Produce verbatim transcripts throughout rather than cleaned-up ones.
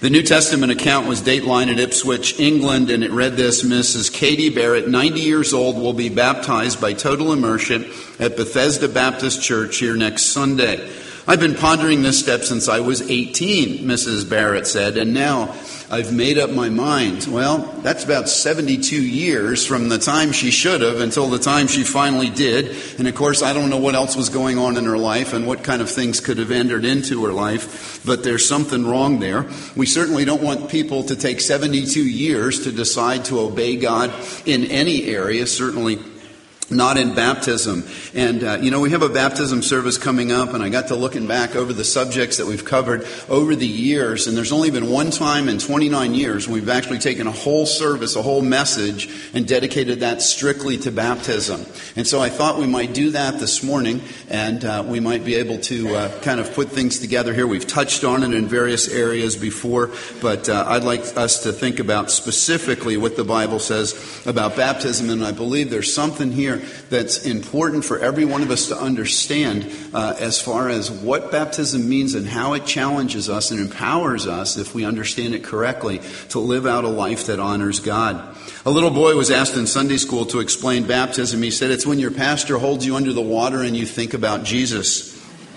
The New Testament account was datelined at Ipswich, England, and it read this: Missus Katie Barrett, ninety years old, will be baptized by total immersion at Bethesda Baptist Church here next Sunday. I've been pondering this step since I was eighteen, Missus Barrett said, and now I've made up my mind. Well, that's about seventy-two years from the time she should have until the time she finally did. And of course, I don't know what else was going on in her life and what kind of things could have entered into her life, but there's something wrong there. We certainly don't want people to take seventy-two years to decide to obey God in any area, certainly not in baptism. And, uh, you know, we have a baptism service coming up, and I got to looking back over the subjects that we've covered over the years, and there's only been one time in twenty-nine years when we've actually taken a whole service, a whole message, and dedicated that strictly to baptism. And so I thought we might do that this morning, and uh, we might be able to uh, kind of put things together here. We've touched on it in various areas before, but uh, I'd like us to think about specifically what the Bible says about baptism, and I believe there's something here that's important for every one of us to understand uh, as far as what baptism means and how it challenges us and empowers us, if we understand it correctly, to live out a life that honors God. A little boy was asked in Sunday school to explain baptism. He said, it's when your pastor holds you under the water and you think about Jesus.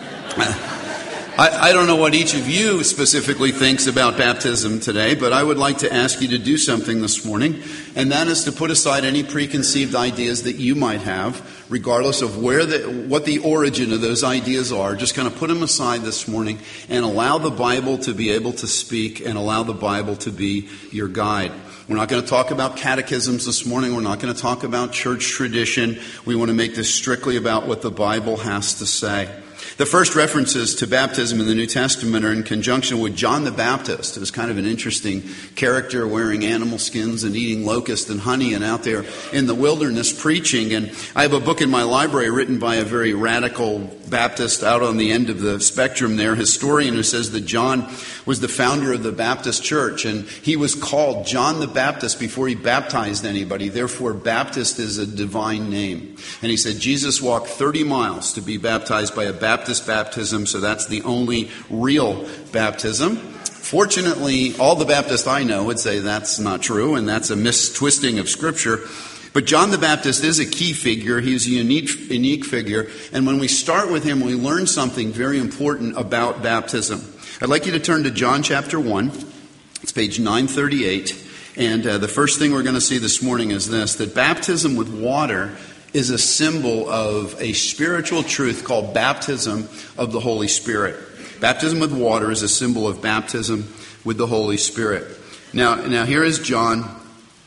I, I don't know what each of you specifically thinks about baptism today, but I would like to ask you to do something this morning, and that is to put aside any preconceived ideas that you might have, regardless of where the, what the origin of those ideas are. Just kind of put them aside this morning and allow the Bible to be able to speak and allow the Bible to be your guide. We're not going to talk about catechisms this morning. We're not going to talk about church tradition. We want to make this strictly about what the Bible has to say. The first references to baptism in the New Testament are in conjunction with John the Baptist. It was kind of an interesting character, wearing animal skins and eating locusts and honey and out there in the wilderness preaching. And I have a book in my library written by a very radical Baptist out on the end of the spectrum there, historian, who says that John was the founder of the Baptist church, and he was called John the Baptist before he baptized anybody. Therefore, Baptist is a divine name. And he said Jesus walked thirty miles to be baptized by a Baptist baptism, so that's the only real baptism. Fortunately, all the Baptists I know would say that's not true, and that's a mistwisting of Scripture. But John the Baptist is a key figure. He's a unique, unique figure. And when we start with him, we learn something very important about baptism. I'd like you to turn to John chapter one. It's page nine thirty-eight. And uh, the first thing we're going to see this morning is this, that baptism with water is a symbol of a spiritual truth called baptism of the Holy Spirit. Baptism with water is a symbol of baptism with the Holy Spirit. Now, now here is John,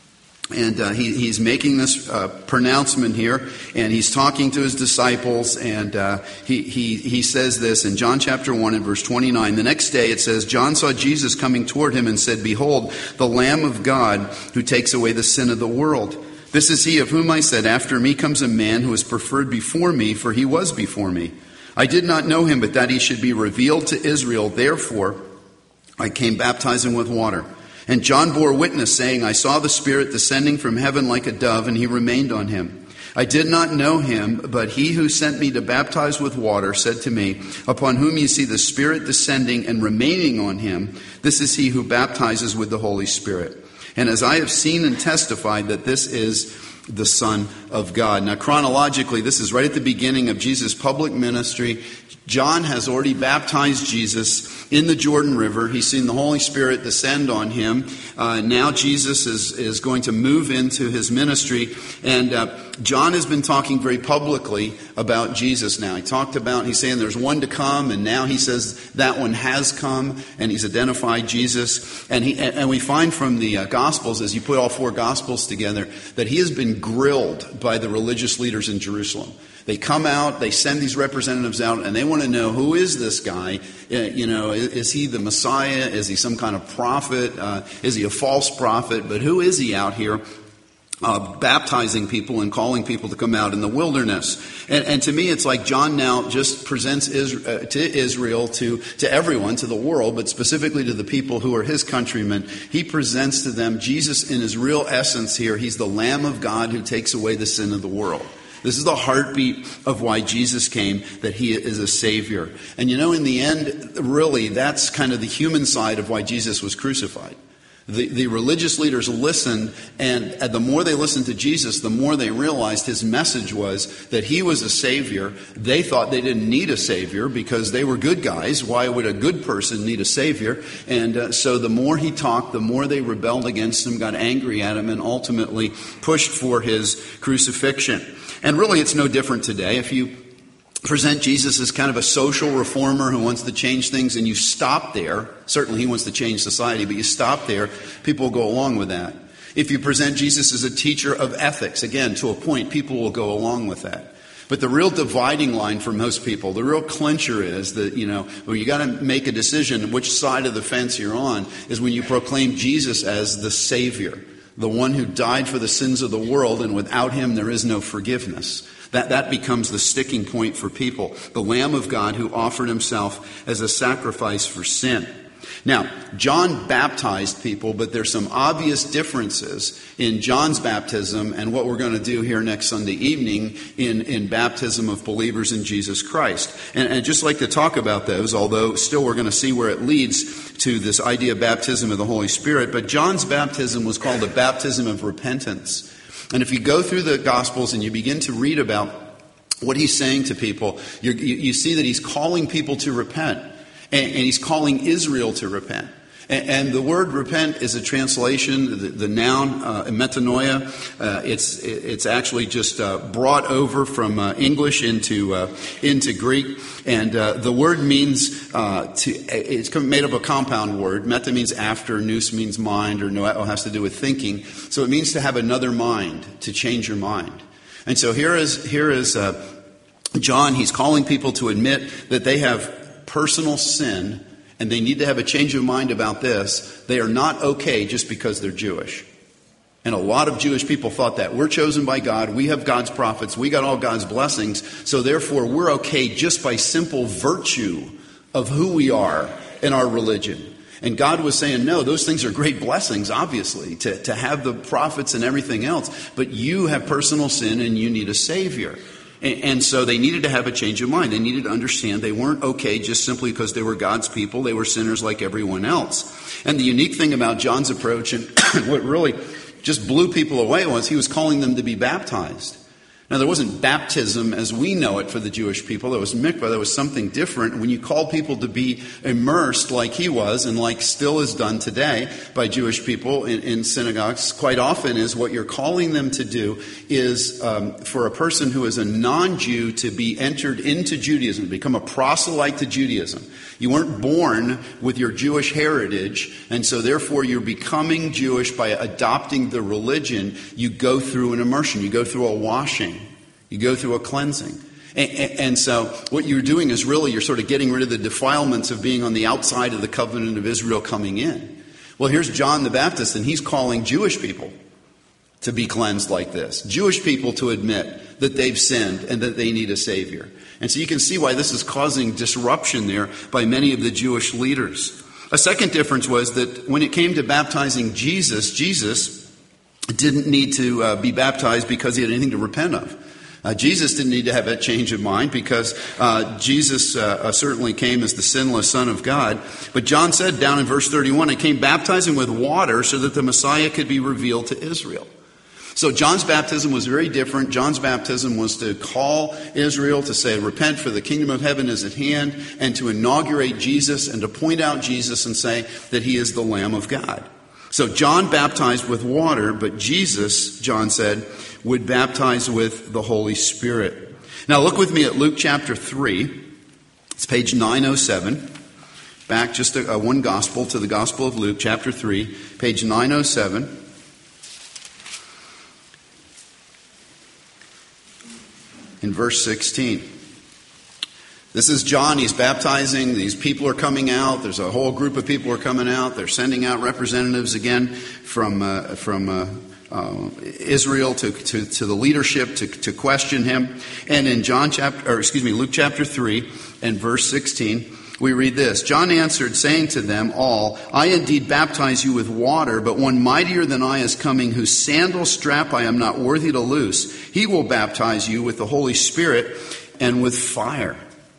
and uh, he, he's making this uh, pronouncement here, and he's talking to his disciples, and uh, he, he, he says this in John chapter one and verse twenty-nine. The next day it says, John saw Jesus coming toward him and said, Behold, the Lamb of God who takes away the sin of the world. This is he of whom I said, After me comes a man who is preferred before me, for he was before me. I did not know him, but that he should be revealed to Israel. Therefore, I came baptizing with water. And John bore witness, saying, I saw the Spirit descending from heaven like a dove, and he remained on him. I did not know him, but he who sent me to baptize with water said to me, Upon whom you see the Spirit descending and remaining on him, this is he who baptizes with the Holy Spirit. And as I have seen and testified that this is the Son of God. Now, chronologically, this is right at the beginning of Jesus' public ministry. John has already baptized Jesus in the Jordan River. He's seen the Holy Spirit descend on him. Uh, now Jesus is, is going to move into his ministry. And uh, John has been talking very publicly about Jesus now. He talked about, he's saying there's one to come, and now he says that one has come, and he's identified Jesus. And he and we find from the uh, Gospels, as you put all four Gospels together, that he has been grilled by the religious leaders in Jerusalem. They come out, they send these representatives out, and they want to know, who is this guy? Uh, you know, is, is he the Messiah? Is he some kind of prophet? Uh, is he a false prophet? But who is he out here uh, baptizing people and calling people to come out in the wilderness? And, and to me, it's like John now just presents Israel, uh, to Israel, to, to everyone, to the world, but specifically to the people who are his countrymen. He presents to them Jesus in his real essence here. He's the Lamb of God who takes away the sin of the world. This is the heartbeat of why Jesus came, that he is a Savior. And you know, in the end, really, that's kind of the human side of why Jesus was crucified. The, the religious leaders listened, and the more they listened to Jesus, the more they realized his message was that he was a Savior. They thought they didn't need a Savior because they were good guys. Why would a good person need a Savior? And uh, so the more he talked, the more they rebelled against him, got angry at him, and ultimately pushed for his crucifixion. And really, it's no different today. If you present Jesus as kind of a social reformer who wants to change things, and you stop there. Certainly he wants to change society, but you stop there, people will go along with that. If you present Jesus as a teacher of ethics, again, to a point, people will go along with that. But the real dividing line for most people, the real clincher is that, you know, when you got to make a decision which side of the fence you're on, is when you proclaim Jesus as the Savior, the one who died for the sins of the world, and without him there is no forgiveness. That, that becomes the sticking point for people. The Lamb of God who offered himself as a sacrifice for sin. Now, John baptized people, but there's some obvious differences in John's baptism and what we're going to do here next Sunday evening in, in baptism of believers in Jesus Christ. And, and I'd just like to talk about those, although still we're going to see where it leads to this idea of baptism of the Holy Spirit. But John's baptism was called a baptism of repentance. And if you go through the Gospels and you begin to read about what he's saying to people, you, you see that he's calling people to repent. And, and he's calling Israel to repent. And, and the word repent is a translation, the, the noun, uh, metanoia. Uh, it's it's actually just uh, brought over from uh, English into uh, into Greek. And uh, the word means, uh, to. it's made up of a compound word. Meta means after, nous means mind, or noeo has to do with thinking. So it means to have another mind, to change your mind. And so here is, here is uh, John. He's calling people to admit that they have personal sin, and they need to have a change of mind about this. They are not okay just because they're Jewish. And a lot of Jewish people thought that. We're chosen by God. We have God's prophets. We got all God's blessings. So therefore, we're okay just by simple virtue of who we are in our religion. And God was saying, no, those things are great blessings, obviously, to, to have the prophets and everything else. But you have personal sin and you need a Savior. And so they needed to have a change of mind. They needed to understand they weren't okay just simply because they were God's people. They were sinners like everyone else. And the unique thing about John's approach, and what really just blew people away, was he was calling them to be baptized. Now, there wasn't baptism as we know it for the Jewish people. There was mikvah. There was something different. When you call people to be immersed like he was, and like still is done today by Jewish people in, in synagogues, quite often is what you're calling them to do is um, for a person who is a non-Jew to be entered into Judaism, to become a proselyte to Judaism. You weren't born with your Jewish heritage, and so therefore you're becoming Jewish by adopting the religion. You go through an immersion. You go through a washing. You go through a cleansing. And, and, and so what you're doing is really you're sort of getting rid of the defilements of being on the outside of the covenant of Israel coming in. Well, here's John the Baptist, and he's calling Jewish people to be cleansed like this. Jewish people to admit that they've sinned and that they need a Savior. And so you can see why this is causing disruption there by many of the Jewish leaders. A second difference was that when it came to baptizing Jesus, Jesus didn't need to uh, be baptized because he had anything to repent of. Uh, Jesus didn't need to have a change of mind because uh, Jesus uh, uh, certainly came as the sinless Son of God. But John said down in verse thirty-one, "I came baptizing with water so that the Messiah could be revealed to Israel." So John's baptism was very different. John's baptism was to call Israel to say, repent, for the kingdom of heaven is at hand, and to inaugurate Jesus and to point out Jesus and say that he is the Lamb of God. So John baptized with water, but Jesus, John said, would baptize with the Holy Spirit. Now look with me at Luke chapter three. It's page nine oh seven. Back just a, a one gospel to the Gospel of Luke, chapter three, page nine oh seven. In verse sixteen. This is John. He's baptizing. These people are coming out. There's a whole group of people are coming out. They're sending out representatives again from uh, from uh, uh, Israel to, to to the leadership to to question him. And in John chapter, or excuse me, Luke chapter three and verse sixteen, We read this, John answered, saying to them all, I indeed baptize you with water, but one mightier than I is coming, whose sandal strap I am not worthy to loose. He will baptize you with the Holy Spirit and with fire.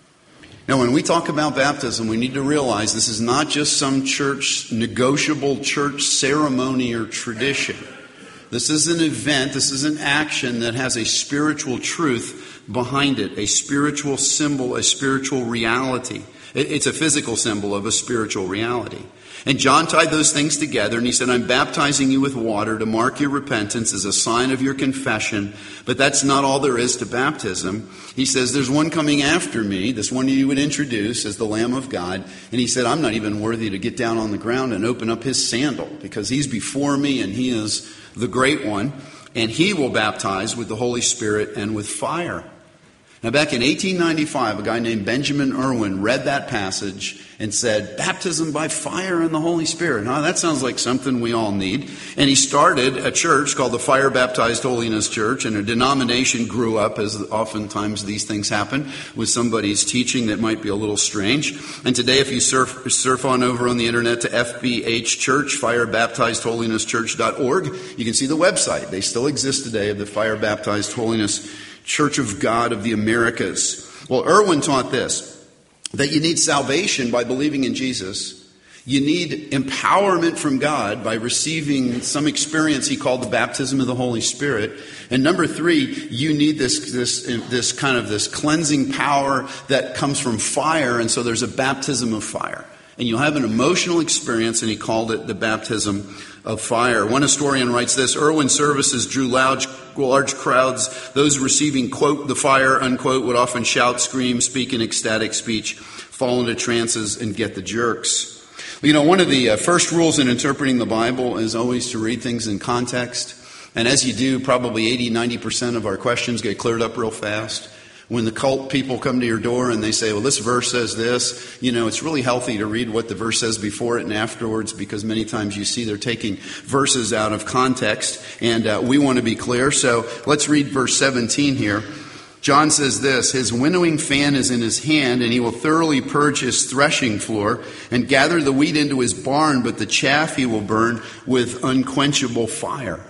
Now, when we talk about baptism, we need to realize this is not just some church, negotiable church ceremony or tradition. This is an event, this is an action that has a spiritual truth behind it, a spiritual symbol, a spiritual reality. It's a physical symbol of a spiritual reality. And John tied those things together and he said, I'm baptizing you with water to mark your repentance as a sign of your confession. But that's not all there is to baptism. He says, there's one coming after me, this one you would introduce as the Lamb of God. And he said, I'm not even worthy to get down on the ground and open up his sandal because he's before me and he is the great one. And he will baptize with the Holy Spirit and with fire. Now, back in eighteen ninety-five, a guy named Benjamin Irwin read that passage and said, baptism by fire and the Holy Spirit. Now, that sounds like something we all need. And he started a church called the Fire Baptized Holiness Church, and a denomination grew up, as oftentimes these things happen, with somebody's teaching that might be a little strange. And today, if you surf, surf on over on the internet to F B H Church, fire baptized holiness church dot org, you can see the website. They still exist today, of the Fire Baptized Holiness Church of God of the Americas. Well, Irwin taught this, that you need salvation by believing in Jesus. You need empowerment from God by receiving some experience he called the baptism of the Holy Spirit. And number three, you need this, this, this kind of this cleansing power that comes from fire. And so there's a baptism of fire. And you'll have an emotional experience, and he called it the baptism of fire. One historian writes this, Irwin services drew large, large crowds. Those receiving, quote, the fire, unquote, would often shout, scream, speak in ecstatic speech, fall into trances, and get the jerks. You know, one of the uh, first rules in interpreting the Bible is always to read things in context. And as you do, probably eighty, ninety percent of our questions get cleared up real fast. When the cult people come to your door and they say, well, this verse says this, you know, it's really healthy to read what the verse says before it and afterwards, because many times you see they're taking verses out of context, and uh, we want to be clear. So let's read verse seventeen here. John says this, his winnowing fan is in his hand, and he will thoroughly purge his threshing floor and gather the wheat into his barn, but the chaff he will burn with unquenchable fire.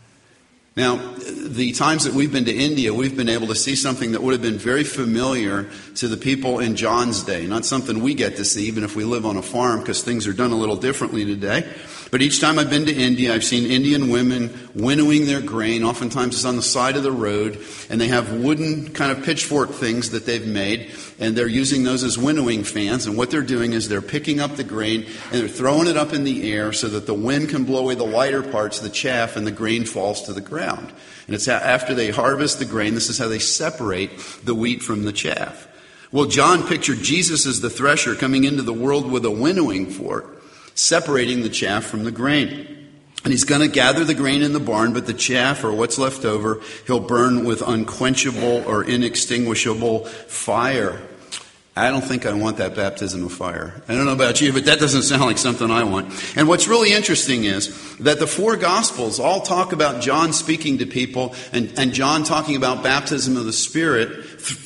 Now, the times that we've been to India, we've been able to see something that would have been very familiar to the people in John's day. Not something we get to see, even if we live on a farm, because things are done a little differently today. But each time I've been to India, I've seen Indian women winnowing their grain. Oftentimes it's on the side of the road, and they have wooden kind of pitchfork things that they've made, and they're using those as winnowing fans. And what they're doing is they're picking up the grain, and they're throwing it up in the air so that the wind can blow away the lighter parts, the chaff, and the grain falls to the ground. And it's after they harvest the grain, this is how they separate the wheat from the chaff. Well, John pictured Jesus as the thresher coming into the world with a winnowing fork, separating the chaff from the grain. And he's going to gather the grain in the barn, but the chaff, or what's left over, he'll burn with unquenchable or inextinguishable fire. I don't think I want that baptism of fire. I don't know about you, but that doesn't sound like something I want. And what's really interesting is that the four Gospels all talk about John speaking to people and, and John talking about baptism of the Spirit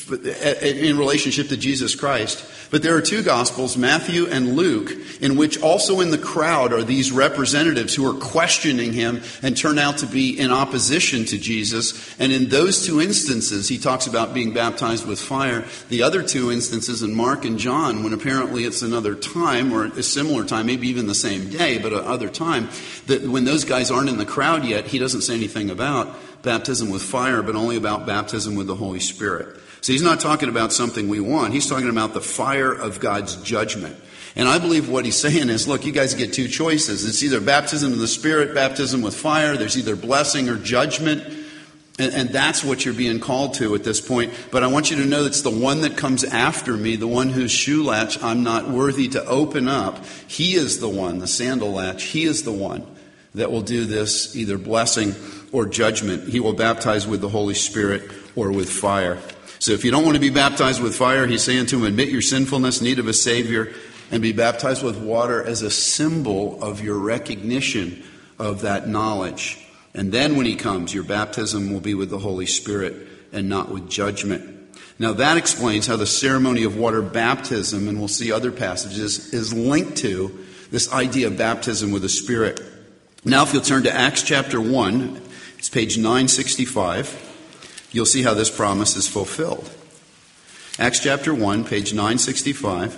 in relationship to Jesus Christ. But there are two Gospels, Matthew and Luke, in which also in the crowd are these representatives who are questioning him and turn out to be in opposition to Jesus. And in those two instances, he talks about being baptized with fire. The other two instances in Mark and John, when apparently it's another time or a similar time, maybe even the same day, but another time, that when those guys aren't in the crowd yet, he doesn't say anything about baptism with fire, but only about baptism with the Holy Spirit. So he's not talking about something we want. He's talking about the fire of God's judgment. And I believe what he's saying is, look, you guys get two choices. It's either baptism of the Spirit, baptism with fire. There's either blessing or judgment. And, and that's what you're being called to at this point. But I want you to know that it's the one that comes after me, the one whose shoe latch I'm not worthy to open up. He is the one, the sandal latch. He is the one that will do this, either blessing or judgment. He will baptize with the Holy Spirit or with fire. So if you don't want to be baptized with fire, he's saying to him, admit your sinfulness, need of a Savior, and be baptized with water as a symbol of your recognition of that knowledge. And then when he comes, your baptism will be with the Holy Spirit and not with judgment. Now that explains how the ceremony of water baptism, and we'll see other passages, is linked to this idea of baptism with the Spirit. Now if you'll turn to Acts chapter one, it's page nine sixty-five, you'll see how this promise is fulfilled. Acts chapter one, page nine sixty-five.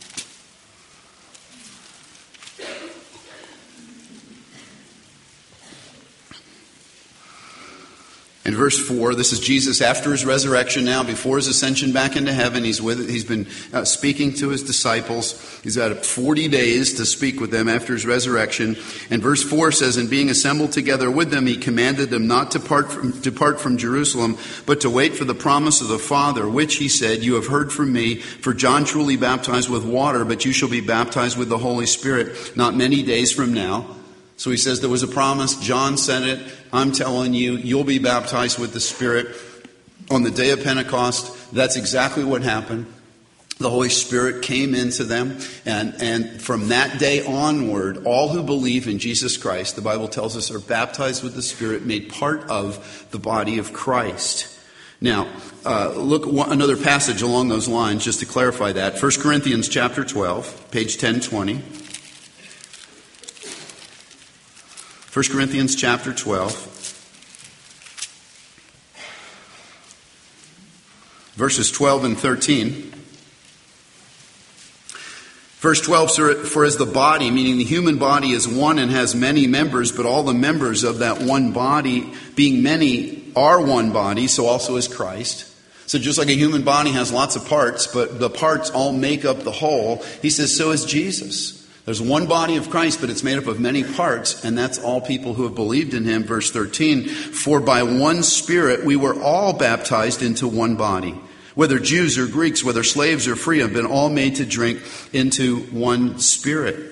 In verse four, this is Jesus after his resurrection now, before his ascension back into heaven. He's with, he's been uh, speaking to his disciples. He's had forty days to speak with them after his resurrection. And verse four says, and being assembled together with them, he commanded them not to depart from, depart from Jerusalem, but to wait for the promise of the Father, which he said, you have heard from me. For John truly baptized with water, but you shall be baptized with the Holy Spirit not many days from now. So he says there was a promise. John said it. I'm telling you, you'll be baptized with the Spirit on the day of Pentecost. That's exactly what happened. The Holy Spirit came into them. And, and from that day onward, all who believe in Jesus Christ, the Bible tells us, are baptized with the Spirit, made part of the body of Christ. Now, uh, look one, another passage along those lines just to clarify that. First Corinthians chapter twelve, page ten twenty. First Corinthians chapter twelve, verses twelve and thirteen. Verse twelve, for as the body, meaning the human body, is one and has many members, but all the members of that one body, being many, are one body, so also is Christ. So just like a human body has lots of parts, but the parts all make up the whole, he says, so is Jesus. There's one body of Christ, but it's made up of many parts, and that's all people who have believed in him. Verse thirteen, for by one Spirit we were all baptized into one body. Whether Jews or Greeks, whether slaves or free, have been all made to drink into one Spirit.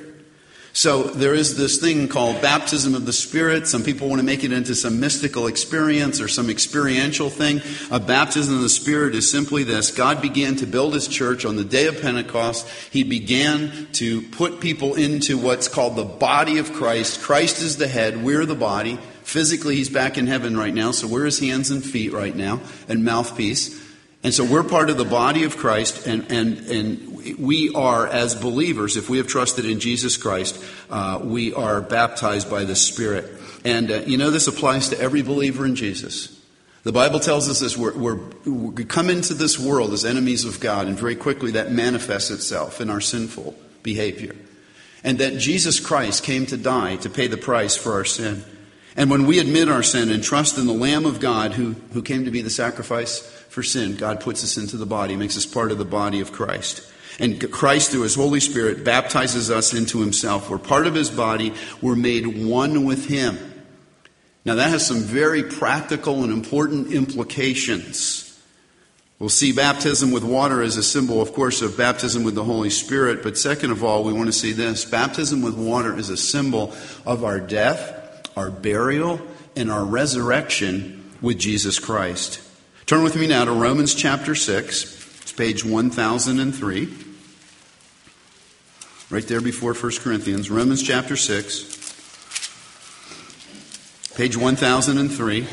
So there is this thing called baptism of the Spirit. Some people want to make it into some mystical experience or some experiential thing. A baptism of the Spirit is simply this. God began to build his church on the day of Pentecost. He began to put people into what's called the body of Christ. Christ is the head. We're the body. Physically, he's back in heaven right now, so we're his hands and feet right now and mouthpiece. And so we're part of the body of Christ, and, and, and we are, as believers, if we have trusted in Jesus Christ, uh, we are baptized by the Spirit. And, uh, you know, this applies to every believer in Jesus. The Bible tells us this, we're, we're, we come into this world as enemies of God, and very quickly that manifests itself in our sinful behavior. And that Jesus Christ came to die to pay the price for our sin. And when we admit our sin and trust in the Lamb of God who, who came to be the sacrifice for sin, God puts us into the body, makes us part of the body of Christ. And Christ, through his Holy Spirit, baptizes us into himself. We're part of his body. We're made one with him. Now that has some very practical and important implications. We'll see baptism with water as a symbol, of course, of baptism with the Holy Spirit. But second of all, we want to see this. Baptism with water is a symbol of our death, our burial, and our resurrection with Jesus Christ. Turn with me now to Romans chapter six. It's page one thousand three. Right there before First Corinthians. Romans chapter six. Page one thousand three.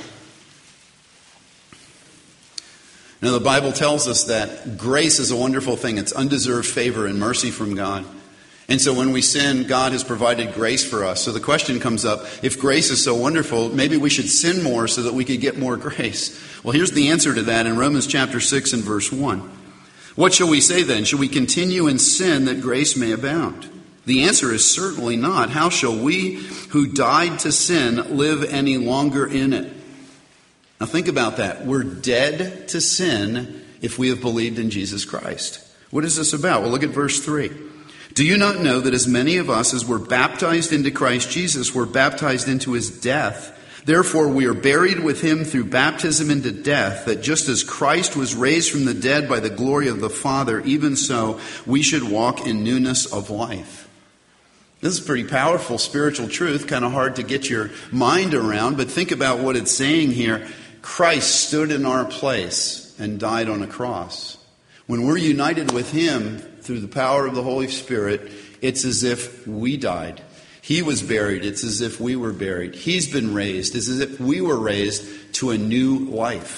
Now the Bible tells us that grace is a wonderful thing. It's undeserved favor and mercy from God. And so when we sin, God has provided grace for us. So the question comes up, if grace is so wonderful, maybe we should sin more so that we could get more grace. Well, here's the answer to that in Romans chapter six and verse one. What shall we say then? Shall we continue in sin that grace may abound? The answer is certainly not. How shall we who died to sin live any longer in it? Now think about that. We're dead to sin if we have believed in Jesus Christ. What is this about? Well, look at verse three. Do you not know that as many of us as were baptized into Christ Jesus were baptized into his death? Therefore we are buried with him through baptism into death, that just as Christ was raised from the dead by the glory of the Father, even so we should walk in newness of life. This is pretty powerful spiritual truth, kind of hard to get your mind around, but think about what it's saying here. Christ stood in our place and died on a cross. When we're united with him through the power of the Holy Spirit, it's as if we died. He was buried. It's as if we were buried. He's been raised. It's as if we were raised to a new life.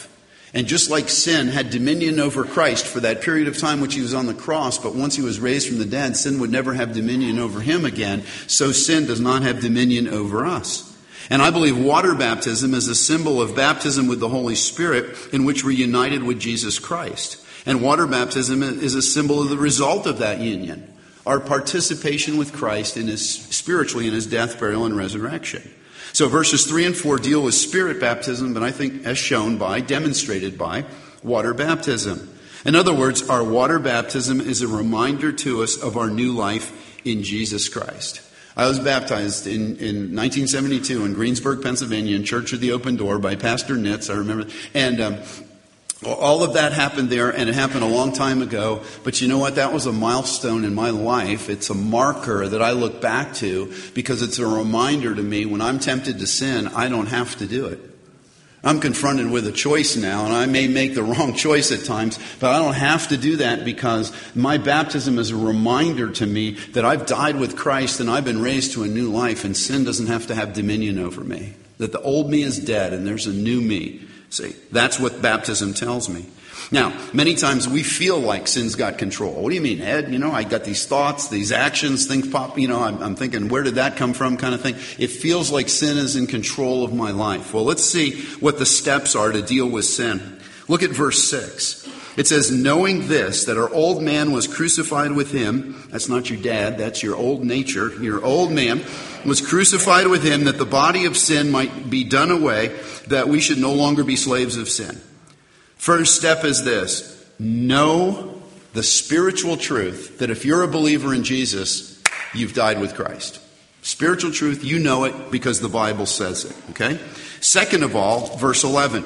And just like sin had dominion over Christ for that period of time which he was on the cross, but once he was raised from the dead, sin would never have dominion over him again, so sin does not have dominion over us. And I believe water baptism is a symbol of baptism with the Holy Spirit in which we're united with Jesus Christ. And water baptism is a symbol of the result of that union, our participation with Christ in his, spiritually in his death, burial, and resurrection. So verses three and four deal with spirit baptism, but I think as shown by, demonstrated by, water baptism. In other words, our water baptism is a reminder to us of our new life in Jesus Christ. I was baptized in, in nineteen seventy-two in Greensburg, Pennsylvania, in Church of the Open Door by Pastor Nitz, I remember. And um, all of that happened there, and it happened a long time ago. But you know what? That was a milestone in my life. It's a marker that I look back to because it's a reminder to me when I'm tempted to sin, I don't have to do it. I'm confronted with a choice now, and I may make the wrong choice at times, but I don't have to do that because my baptism is a reminder to me that I've died with Christ and I've been raised to a new life, and sin doesn't have to have dominion over me. That the old me is dead and there's a new me. See, that's what baptism tells me. Now, many times we feel like sin's got control. What do you mean, Ed? You know, I got these thoughts, these actions, things pop, you know, I'm, I'm thinking, where did that come from kind of thing. It feels like sin is in control of my life. Well, let's see what the steps are to deal with sin. Look at verse six. It says, knowing this, that our old man was crucified with him. That's not your dad, that's your old nature. Your old man was crucified with him that the body of sin might be done away, that we should no longer be slaves of sin. First step is this: know the spiritual truth that if you're a believer in Jesus, you've died with Christ. Spiritual truth, you know it because the Bible says it. Okay? Second of all, verse eleven.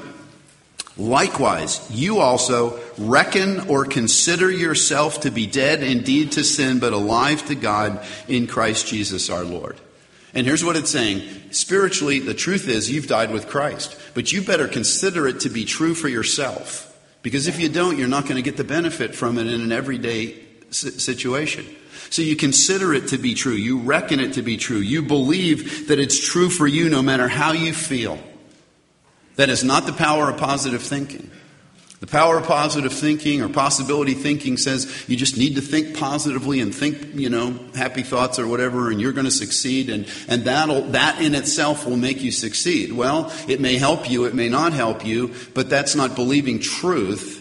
Likewise, you also reckon or consider yourself to be dead indeed to sin, but alive to God in Christ Jesus our Lord. And here's what it's saying. Spiritually, the truth is you've died with Christ. But you better consider it to be true for yourself. Because if you don't, you're not going to get the benefit from it in an everyday situation. So you consider it to be true. You reckon it to be true. You believe that it's true for you no matter how you feel. That is not the power of positive thinking. The power of positive thinking or possibility thinking says you just need to think positively and think, you know, happy thoughts or whatever, and you're going to succeed, and, and that'll, that in itself will make you succeed. Well, it may help you, it may not help you, but that's not believing truth.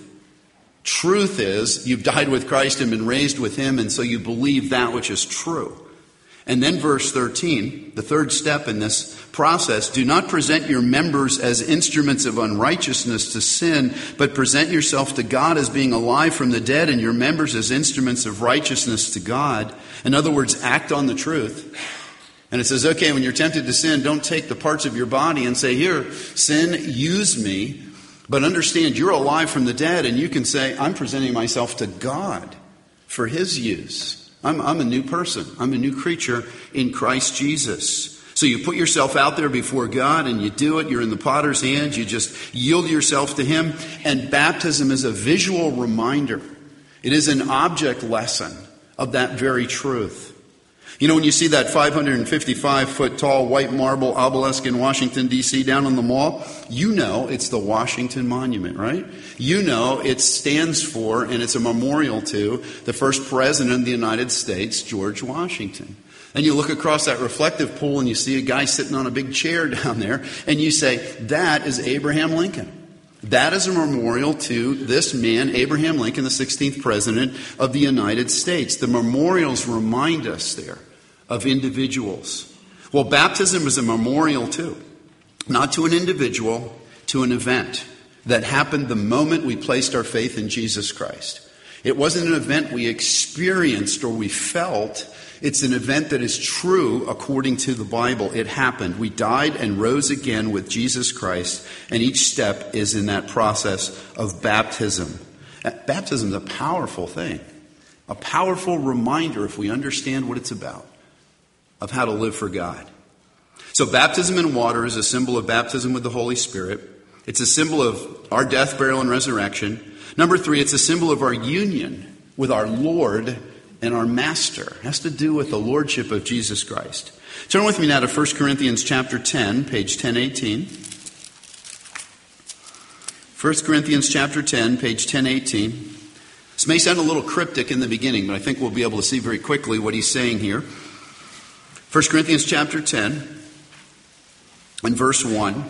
Truth is you've died with Christ and been raised with him, and so you believe that which is true. And then verse thirteen, the third step in this process, do not present your members as instruments of unrighteousness to sin, but present yourself to God as being alive from the dead and your members as instruments of righteousness to God. In other words, act on the truth. And it says, okay, when you're tempted to sin, don't take the parts of your body and say, here, sin, use me. But understand you're alive from the dead, and you can say, I'm presenting myself to God for his use. I'm, I'm a new person. I'm a new creature in Christ Jesus. So you put yourself out there before God and you do it. You're in the potter's hands. You just yield yourself to him. And baptism is a visual reminder. It is an object lesson of that very truth. You know, when you see that five hundred fifty-five foot tall white marble obelisk in Washington, D C down on the mall, you know it's the Washington Monument, right? You know it stands for, and it's a memorial to, the first president of the United States, George Washington. And you look across that reflective pool and you see a guy sitting on a big chair down there, and you say, that is Abraham Lincoln. That is a memorial to this man, Abraham Lincoln, the sixteenth president of the United States. The memorials remind us there of individuals. Well, baptism is a memorial too. Not to an individual, to an event that happened the moment we placed our faith in Jesus Christ. It wasn't an event we experienced or we felt. It's an event that is true according to the Bible. It happened. We died and rose again with Jesus Christ, and each step is in that process of baptism. Baptism is a powerful thing, a powerful reminder, if we understand what it's about, of how to live for God. So baptism in water is a symbol of baptism with the Holy Spirit. It's a symbol of our death, burial, and resurrection. Number three, it's a symbol of our union with our Lord and our Master. It has to do with the Lordship of Jesus Christ. Turn with me now to First Corinthians chapter ten, page ten eighteen. First Corinthians chapter ten, page ten eighteen. This may sound a little cryptic in the beginning, but I think we'll be able to see very quickly what he's saying here. First Corinthians chapter ten and verse one.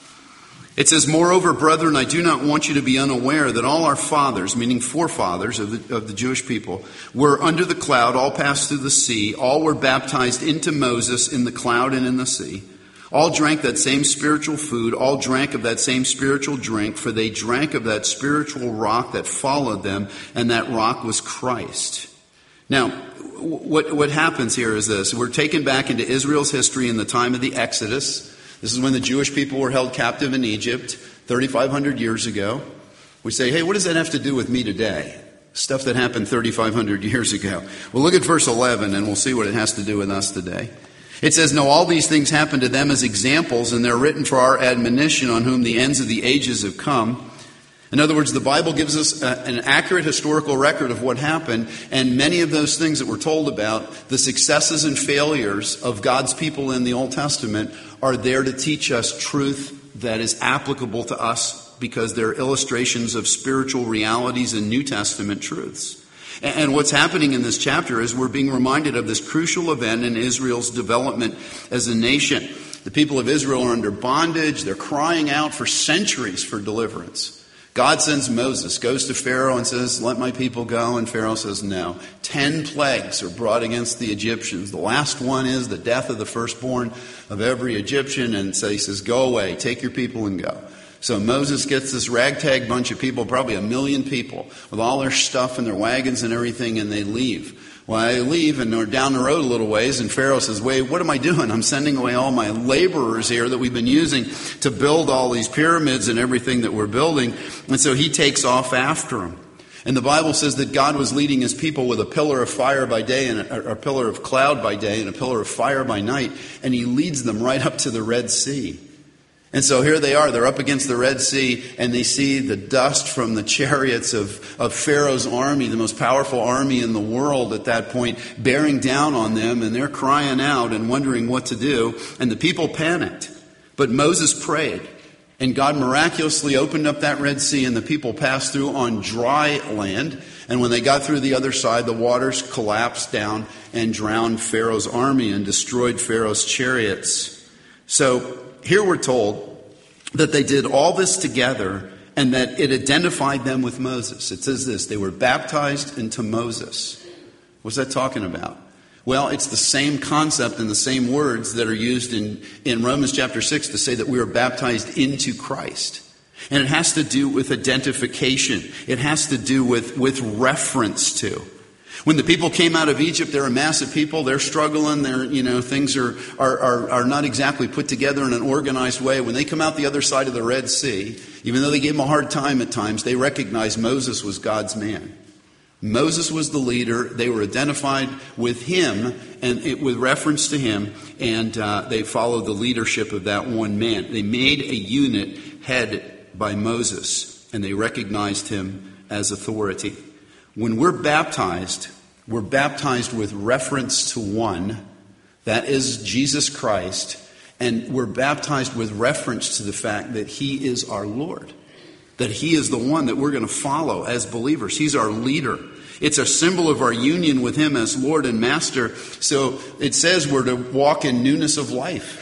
It says, "Moreover, brethren, I do not want you to be unaware that all our fathers," meaning forefathers of the, of the Jewish people, "were under the cloud, all passed through the sea, all were baptized into Moses in the cloud and in the sea. All drank that same spiritual food, all drank of that same spiritual drink, for they drank of that spiritual rock that followed them, and that rock was Christ." Now, what, what happens here is this. We're taken back into Israel's history in the time of the Exodus. This is when the Jewish people were held captive in Egypt thirty-five hundred years ago. We say, hey, what does that have to do with me today? Stuff that happened thirty-five hundred years ago. Well, look at verse eleven, and we'll see what it has to do with us today. It says, "No, all these things happened to them as examples, and they're written for our admonition, on whom the ends of the ages have come." In other words, the Bible gives us a, an accurate historical record of what happened, and many of those things that we're told about, the successes and failures of God's people in the Old Testament, are there to teach us truth that is applicable to us because they're illustrations of spiritual realities and New Testament truths. And what's happening in this chapter is we're being reminded of this crucial event in Israel's development as a nation. The people of Israel are under bondage. They're crying out for centuries for deliverance. God sends Moses, goes to Pharaoh and says, "Let my people go." And Pharaoh says no. Ten plagues are brought against the Egyptians. The last one is the death of the firstborn of every Egyptian. And so he says, "Go away, take your people and go." So Moses gets this ragtag bunch of people, probably a million people, with all their stuff and their wagons and everything, and they leave. Well, they leave, and they're down the road a little ways, and Pharaoh says, "Wait, what am I doing? I'm sending away all my laborers here that we've been using to build all these pyramids and everything that we're building." And so he takes off after them. And the Bible says that God was leading his people with a pillar of fire by day and a, a pillar of cloud by day and a pillar of fire by night, and he leads them right up to the Red Sea. And so here they are, they're up against the Red Sea, and they see the dust from the chariots of, of Pharaoh's army, the most powerful army in the world at that point, bearing down on them, and they're crying out and wondering what to do. And the people panicked. But Moses prayed, and God miraculously opened up that Red Sea, and the people passed through on dry land. And when they got through the other side, the waters collapsed down and drowned Pharaoh's army and destroyed Pharaoh's chariots. So here we're told that they did all this together and that it identified them with Moses. It says this, they were baptized into Moses. What's that talking about? Well, it's the same concept and the same words that are used in, in Romans chapter six to say that we are baptized into Christ. And it has to do with identification. It has to do with, with reference to. When the people came out of Egypt, they're a massive people. They're struggling. They're, you know, things are, are, are, are not exactly put together in an organized way. When they come out the other side of the Red Sea, even though they gave them a hard time at times, they recognized Moses was God's man. Moses was the leader. They were identified with him and it, with reference to him, and uh, they followed the leadership of that one man. They made a unit headed by Moses, and they recognized him as authority. When we're baptized, we're baptized with reference to one, that is Jesus Christ, and we're baptized with reference to the fact that he is our Lord, that he is the one that we're going to follow as believers. He's our leader. It's a symbol of our union with him as Lord and Master. So it says we're to walk in newness of life.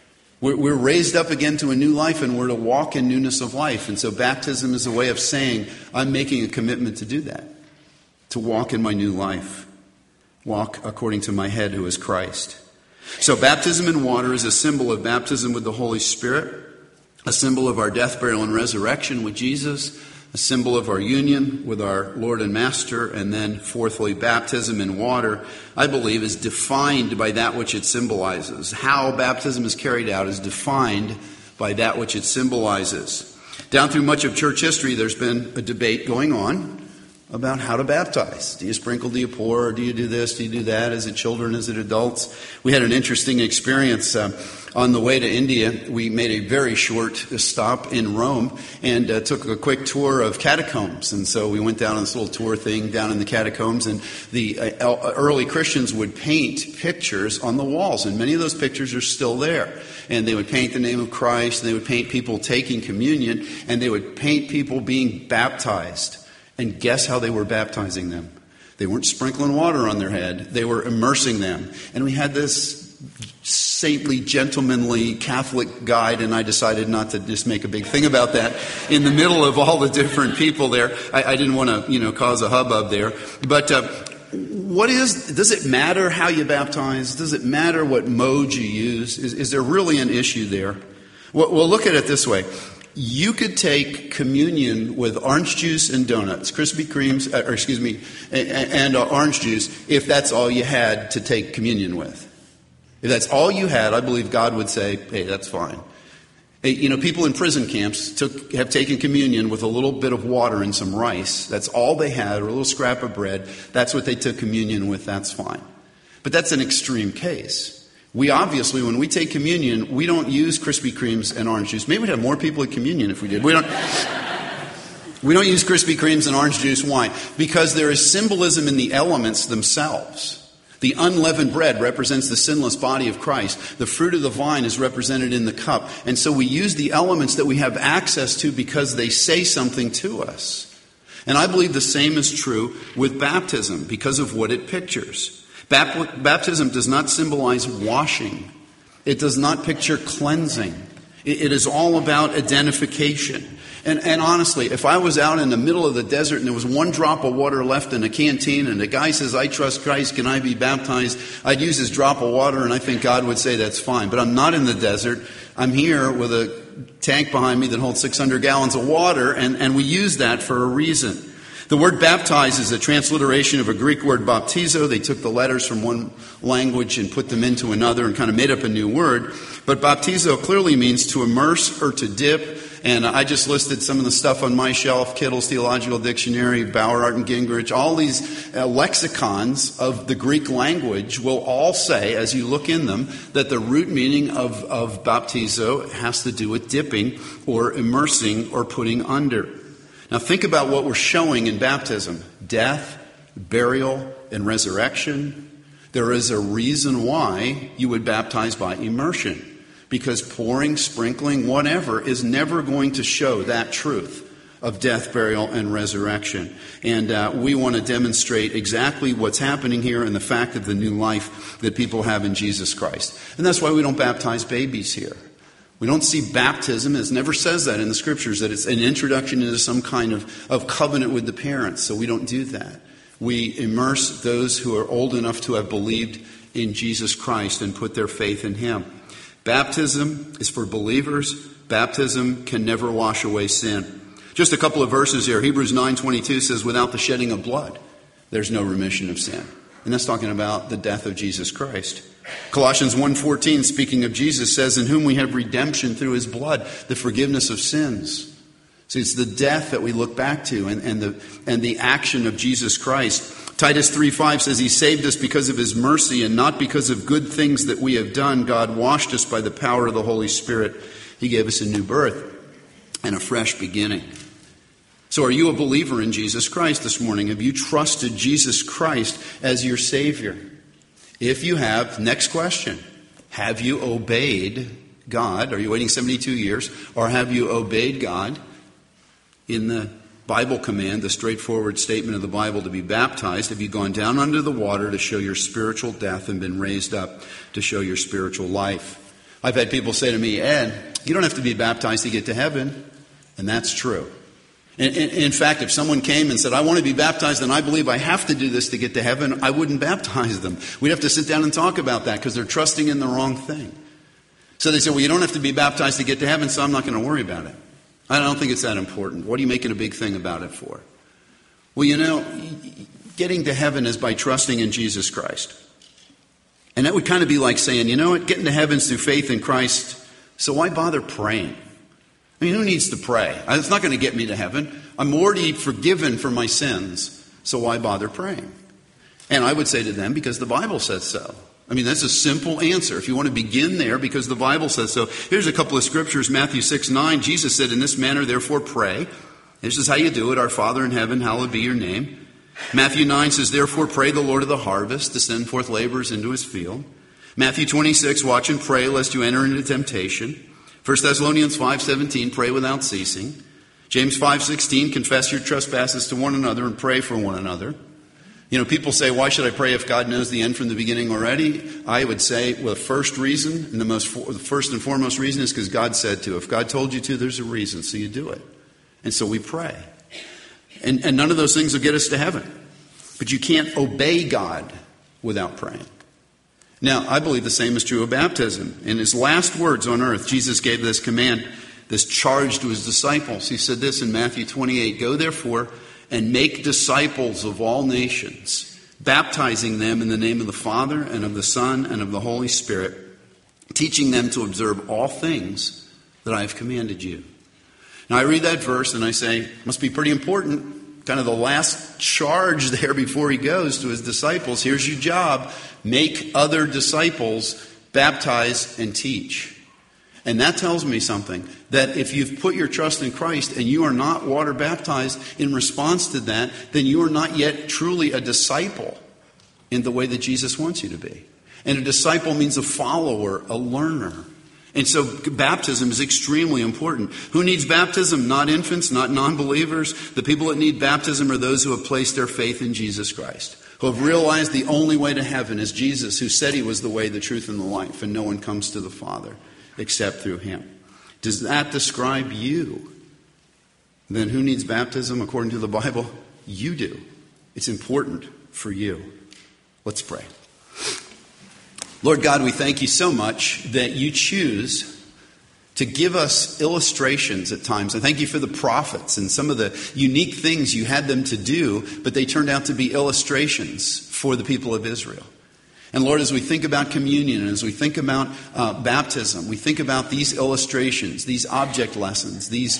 We're raised up again to a new life, and we're to walk in newness of life. And so baptism is a way of saying, I'm making a commitment to do that. To walk in my new life. Walk according to my head, who is Christ. So baptism in water is a symbol of baptism with the Holy Spirit, a symbol of our death, burial, and resurrection with Jesus, a symbol of our union with our Lord and Master, and then fourthly, baptism in water, I believe, is defined by that which it symbolizes. How baptism is carried out is defined by that which it symbolizes. Down through much of church history, there's been a debate going on about how to baptize. Do you sprinkle, do you pour, or do you do this, do you do that? Is it children, is it adults? We had an interesting experience uh, on the way to India. We made a very short stop in Rome and uh, took a quick tour of catacombs. And so we went down on this little tour thing down in the catacombs, and the uh, early Christians would paint pictures on the walls, and many of those pictures are still there. And they would paint the name of Christ, and they would paint people taking communion, and they would paint people being baptized. And guess how they were baptizing them? They weren't sprinkling water on their head. They were immersing them. And we had this saintly, gentlemanly Catholic guide, and I decided not to just make a big thing about that in the middle of all the different people there. I, I didn't want to, you know, cause a hubbub there. But uh, what is, does it matter how you baptize? Does it matter what mode you use? Is, is there really an issue there? Well, we'll look at it this way. You could take communion with orange juice and donuts, Krispy Kremes, or excuse me, and, and uh, orange juice, if that's all you had to take communion with. If that's all you had, I believe God would say, hey, that's fine. Hey, you know, people in prison camps took, have taken communion with a little bit of water and some rice. That's all they had, or a little scrap of bread. That's what they took communion with. That's fine. But that's an extreme case. We obviously, when we take communion, we don't use Krispy Kremes and orange juice. Maybe we'd have more people at communion if we did. We don't, we don't use Krispy Kremes and orange juice. Why? Because there is symbolism in the elements themselves. The unleavened bread represents the sinless body of Christ. The fruit of the vine is represented in the cup. And so we use the elements that we have access to because they say something to us. And I believe the same is true with baptism because of what it pictures. Baptism does not symbolize washing. It does not picture cleansing. It is all about identification. And, and honestly, if I was out in the middle of the desert and there was one drop of water left in a canteen and the guy says, I trust Christ, can I be baptized? I'd use his drop of water and I think God would say that's fine. But I'm not in the desert. I'm here with a tank behind me that holds six hundred gallons of water, and, and we use that for a reason. The word baptize is a transliteration of a Greek word baptizo. They took the letters from one language and put them into another and kind of made up a new word. But baptizo clearly means to immerse or to dip. And I just listed some of the stuff on my shelf, Kittle's Theological Dictionary, Bauer, Art and Gingrich. All these uh, lexicons of the Greek language will all say, as you look in them, that the root meaning of, of baptizo has to do with dipping or immersing or putting under. Now think about what we're showing in baptism. Death, burial, and resurrection. There is a reason why you would baptize by immersion. Because pouring, sprinkling, whatever, is never going to show that truth of death, burial, and resurrection. And uh, we want to demonstrate exactly what's happening here and the fact of the new life that people have in Jesus Christ. And that's why we don't baptize babies here. We don't see baptism, it never says that in the scriptures, that it's an introduction into some kind of, of covenant with the parents. So we don't do that. We immerse those who are old enough to have believed in Jesus Christ and put their faith in Him. Baptism is for believers. Baptism can never wash away sin. Just a couple of verses here. Hebrews nine twenty-two says, without the shedding of blood, there's no remission of sin. And that's talking about the death of Jesus Christ. Colossians one fourteen, speaking of Jesus, says, in whom we have redemption through His blood, the forgiveness of sins. See, it's the death that we look back to and, and, the, and the action of Jesus Christ. Titus three five says, He saved us because of His mercy and not because of good things that we have done. God washed us by the power of the Holy Spirit. He gave us a new birth and a fresh beginning. So are you a believer in Jesus Christ this morning? Have you trusted Jesus Christ as your Savior? If you have, next question. Have you obeyed God? Are you waiting seventy-two years? Or have you obeyed God in the Bible command, the straightforward statement of the Bible to be baptized? Have you gone down under the water to show your spiritual death and been raised up to show your spiritual life? I've had people say to me, Ed, you don't have to be baptized to get to heaven. And that's true. In, in, in fact, if someone came and said, I want to be baptized and I believe I have to do this to get to heaven, I wouldn't baptize them. We'd have to sit down and talk about that because they're trusting in the wrong thing. So they say, well, you don't have to be baptized to get to heaven, so I'm not going to worry about it. I don't think it's that important. What are you making a big thing about it for? Well, you know, getting to heaven is by trusting in Jesus Christ. And that would kind of be like saying, you know what, getting to heaven is through faith in Christ, so why bother praying? I mean, who needs to pray? It's not going to get me to heaven. I'm already forgiven for my sins. So why bother praying? And I would say to them, because the Bible says so. I mean, that's a simple answer. If you want to begin there, because the Bible says so. Here's a couple of scriptures. Matthew six nine, Jesus said, in this manner, therefore pray. This is how you do it. Our Father in heaven, hallowed be your name. Matthew nine says, therefore pray the Lord of the harvest to send forth laborers into his field. Matthew twenty-six, watch and pray lest you enter into temptation. First Thessalonians five seventeen, pray without ceasing. James five sixteen, confess your trespasses to one another and pray for one another. You know, people say, why should I pray if God knows the end from the beginning already? I would say, well, the first reason, and the most, the first and foremost reason is because God said to. If God told you to, there's a reason, so you do it. And so we pray. And, and none of those things will get us to heaven. But you can't obey God without praying. Now, I believe the same is true of baptism. In his last words on earth, Jesus gave this command, this charge to his disciples. He said this in Matthew twenty-eight, go therefore and make disciples of all nations, baptizing them in the name of the Father and of the Son and of the Holy Spirit, teaching them to observe all things that I have commanded you. Now I read that verse and I say, must be pretty important. Kind of the last charge there before he goes to his disciples. Here's your job. Make other disciples, baptize and teach. And that tells me something, that if you've put your trust in Christ and you are not water baptized in response to that, then you are not yet truly a disciple in the way that Jesus wants you to be. And a disciple means a follower, a learner. And so baptism is extremely important. Who needs baptism? Not infants, not non-believers. The people that need baptism are those who have placed their faith in Jesus Christ, who have realized the only way to heaven is Jesus, who said he was the way, the truth, and the life, and no one comes to the Father except through him. Does that describe you? Then who needs baptism according to the Bible? You do. It's important for you. Let's pray. Lord God, we thank you so much that you choose to give us illustrations at times. I thank you for the prophets and some of the unique things you had them to do, but they turned out to be illustrations for the people of Israel. And Lord, as we think about communion and as we think about uh, baptism, we think about these illustrations, these object lessons, these,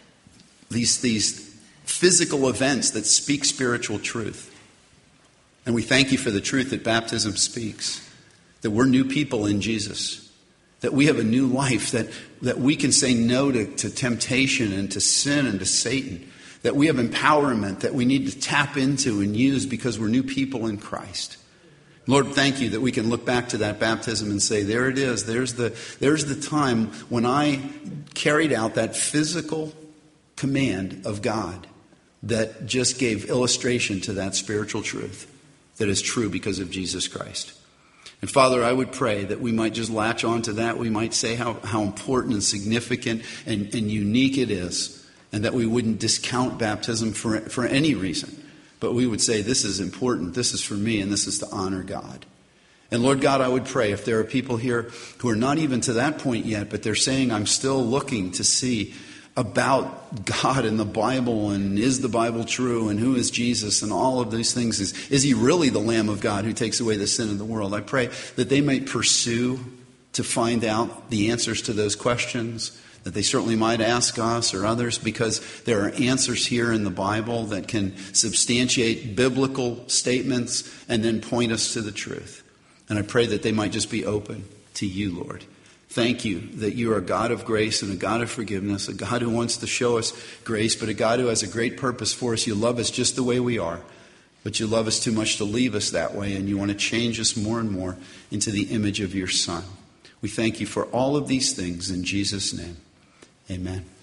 these, these physical events that speak spiritual truth. And we thank you for the truth that baptism speaks, that we're new people in Jesus, that we have a new life, that, that we can say no to, to temptation and to sin and to Satan, that we have empowerment that we need to tap into and use because we're new people in Christ. Lord, thank you that we can look back to that baptism and say, there it is. There's the, there's the time when I carried out that physical command of God that just gave illustration to that spiritual truth that is true because of Jesus Christ. And Father, I would pray that we might just latch on to that. We might say how, how important and significant and, and unique it is, and that we wouldn't discount baptism for, for any reason. But we would say, this is important, this is for me, and this is to honor God. And Lord God, I would pray if there are people here who are not even to that point yet, but they're saying, I'm still looking to see about God and the Bible, and is the Bible true, and who is Jesus, and all of these things. Is, is he really the Lamb of God who takes away the sin of the world? I pray that they might pursue to find out the answers to those questions, that they certainly might ask us or others, because there are answers here in the Bible that can substantiate biblical statements and then point us to the truth. And I pray that they might just be open to you, Lord. Thank you that you are a God of grace and a God of forgiveness, a God who wants to show us grace, but a God who has a great purpose for us. You love us just the way we are, but you love us too much to leave us that way, and you want to change us more and more into the image of your Son. We thank you for all of these things in Jesus' name. Amen.